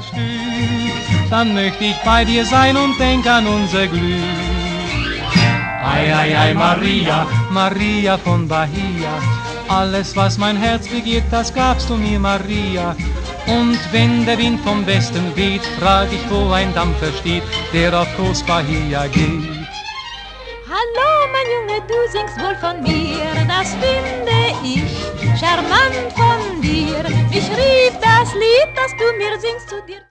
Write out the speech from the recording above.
stüt, dann möchte ich bei dir sein und denk an unser Glück. Ei, ei, ei, Maria, Maria von Bahia, alles, was mein Herz begehrt, das gabst du mir, Maria. Und wenn der Wind vom Westen weht, frag ich, wo ein Dampfer steht, der auf Groß Bahia geht. Hallo, mein Junge, du singst wohl von mir, das finde ich charmant von dir. Mich rief das Lied, das du mir singst, zu dir.